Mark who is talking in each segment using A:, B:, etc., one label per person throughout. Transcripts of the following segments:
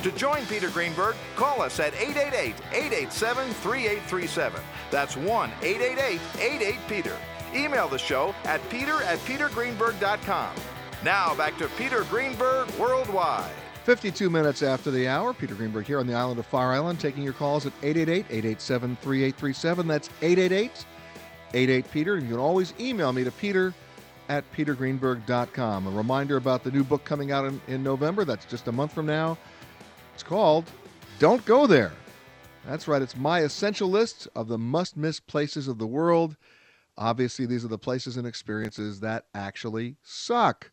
A: To join Peter Greenberg, call us at 888-887-3837. That's 1-888-88-PETER. Email the show at peter@petergreenberg.com. Now back to Peter Greenberg Worldwide.
B: 52 minutes after the hour, Peter Greenberg here on the island of Fire Island, taking your calls at 888-887-3837. That's 888-88-PETER. And you can always email me to peter@petergreenberg.com. A reminder about the new book coming out in November. That's just a month from now. It's called Don't Go There. That's right. It's my essential list of the must-miss places of the world. Obviously, these are the places and experiences that actually suck.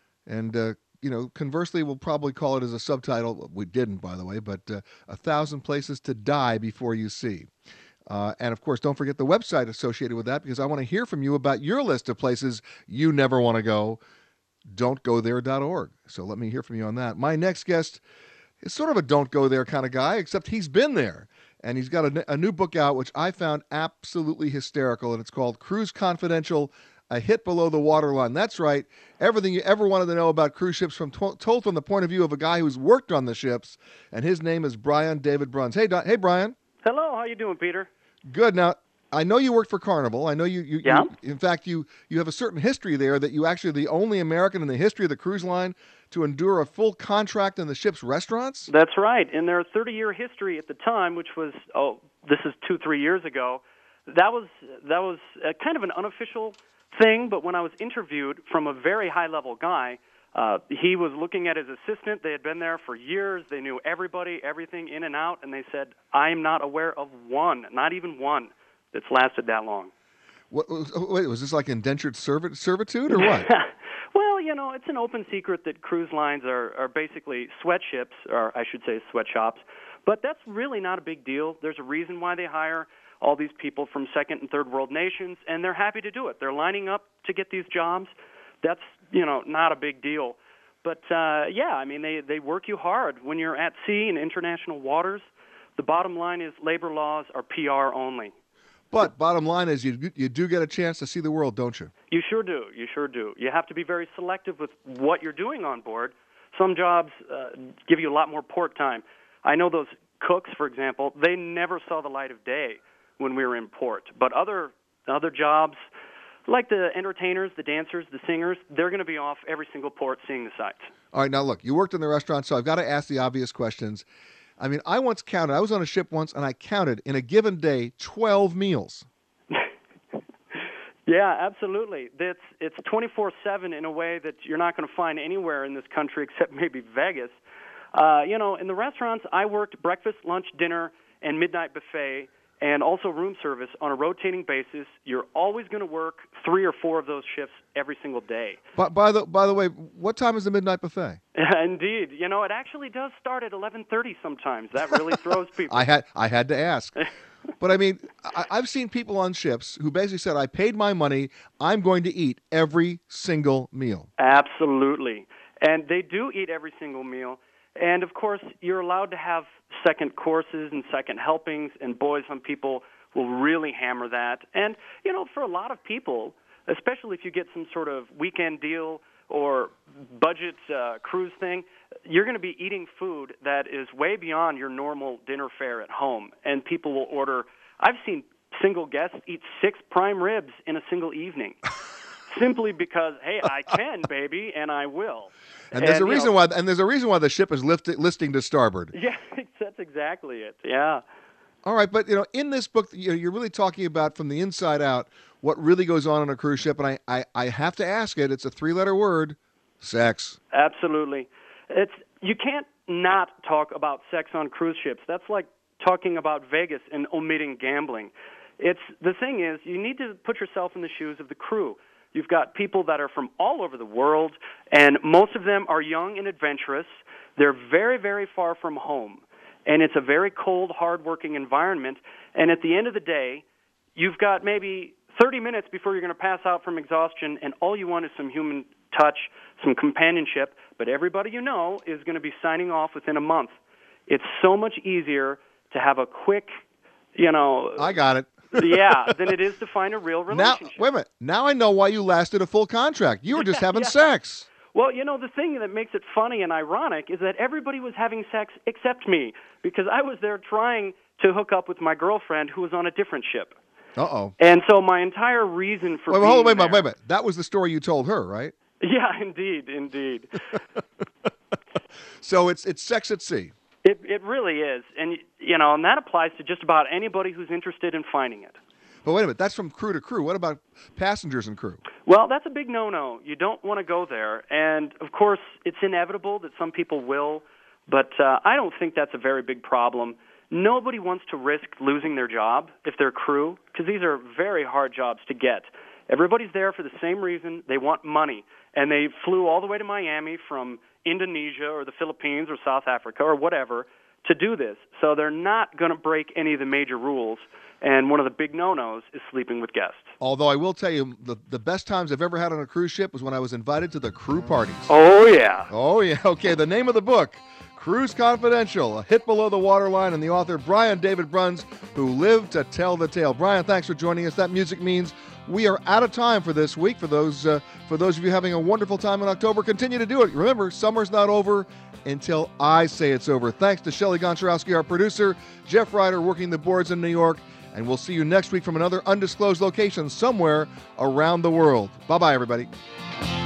B: And, conversely, we'll probably call it as a subtitle. We didn't, by the way, but 1,000 Places to Die Before You See. And, of course, don't forget the website associated with that, because I want to hear from you about your list of places you never want to go. Don'tGoThere.org. So let me hear from you on that. My next guest is sort of a don't go there kind of guy, except he's been there. And he's got a new book out, which I found absolutely hysterical, and it's called Cruise Confidential, A Hit Below the Waterline. That's right. Everything you ever wanted to know about cruise ships told from the point of view of a guy who's worked on the ships, and his name is Brian David Bruns. Hey, Brian.
C: Hello. How you doing, Peter?
B: Good. Now, I know you worked for Carnival. I know you
C: Yeah.
B: In fact, you have a certain history there that you actually are the only American in the history of the cruise line to endure a full contract in the ship's restaurants?
C: That's right. In their 30-year history at the time, which was, this is 2-3 years ago, that was kind of an unofficial thing, but when I was interviewed from a very high-level guy, he was looking at his assistant. They had been there for years. They knew everybody, everything in and out, and they said, I'm not aware of one, not even one, that's lasted that long.
B: Wait, was this like indentured servitude or what?
C: Well, it's an open secret that cruise lines are basically sweatships, or I should say sweatshops, but that's really not a big deal. There's a reason why they hire all these people from second and third world nations, and they're happy to do it. They're lining up to get these jobs. That's, not a big deal. But, they work you hard. When you're at sea in international waters, the bottom line is labor laws are PR only.
B: But bottom line is you do get a chance to see the world, don't you?
C: You sure do. You sure do. You have to be very selective with what you're doing on board. Some jobs give you a lot more port time. I know those cooks, for example, they never saw the light of day when we were in port. But other jobs, like the entertainers, the dancers, the singers, they're going to be off every single port seeing the sights.
B: All right, now look, you worked in the restaurant, so I've got to ask the obvious questions. I mean, I once counted. I was on a ship once, and I counted in a given day 12 meals.
C: Yeah, absolutely. It's 24/7 in a way that you're not going to find anywhere in this country except maybe Vegas. In the restaurants, I worked breakfast, lunch, dinner, and midnight buffet, and also room service on a rotating basis. You're always going to work 3 or 4 of those shifts every single day.
B: But by the way, what time is the midnight buffet?
C: Indeed. It actually does start at 11:30 sometimes. That really throws people.
B: I had to ask. But I mean, I've seen people on ships who basically said, I paid my money, I'm going to eat every single meal.
C: Absolutely. And they do eat every single meal. And, of course, you're allowed to have second courses and second helpings, and boy, some people will really hammer that. And, for a lot of people, especially if you get some sort of weekend deal or budget cruise thing, you're going to be eating food that is way beyond your normal dinner fare at home. And people will order, I've seen single guests eat 6 prime ribs in a single evening. Simply because, hey, I can, baby, and I will.
B: And there's a reason why. And there's a reason why the ship is listing to starboard.
C: Yeah, that's exactly it. Yeah.
B: All right, but in this book, you're really talking about from the inside out what really goes on a cruise ship, and I have to ask it. It's a 3-letter word: sex.
C: Absolutely. You can't not talk about sex on cruise ships. That's like talking about Vegas and omitting gambling. The thing is, you need to put yourself in the shoes of the crew. You've got people that are from all over the world, and most of them are young and adventurous. They're very, very far from home, and it's a very cold, hard-working environment. And at the end of the day, you've got maybe 30 minutes before you're going to pass out from exhaustion, and all you want is some human touch, some companionship, but everybody you know is going to be signing off within a month. It's so much easier to have a quick,
B: I got it.
C: yeah, than it is to find a real relationship.
B: Now, wait a minute. Now I know why you lasted a full contract. You were just having sex.
C: Well, the thing that makes it funny and ironic is that everybody was having sex except me, because I was there trying to hook up with my girlfriend who was on a different ship.
B: Uh-oh.
C: And so my entire reason for
B: wait
C: being
B: a
C: there...
B: minute. That was the story you told her, right?
C: Yeah, indeed.
B: So it's sex at sea.
C: It really is. And, and that applies to just about anybody who's interested in finding it.
B: But wait a minute, that's from crew to crew. What about passengers and crew?
C: Well, that's a big no-no. You don't want to go there. And, of course, it's inevitable that some people will, but I don't think that's a very big problem. Nobody wants to risk losing their job if they're crew, because these are very hard jobs to get. Everybody's there for the same reason. They want money. And they flew all the way to Miami from Indonesia or the Philippines or South Africa or whatever to do this. So they're not going to break any of the major rules. And one of the big no-nos is sleeping with guests.
B: Although I will tell you, the best times I've ever had on a cruise ship was when I was invited to the crew parties.
C: Oh, yeah.
B: Oh, yeah. Okay, the name of the book, Cruise Confidential, A Hit Below the Waterline, and the author, Brian David Bruns, who lived to tell the tale. Brian, thanks for joining us. That music means we are out of time for this week. For those of you having a wonderful time in October, continue to do it. Remember, summer's not over until I say it's over. Thanks to Shelley Goncharowski, our producer, Jeff Ryder working the boards in New York, and we'll see you next week from another undisclosed location somewhere around the world. Bye-bye, everybody.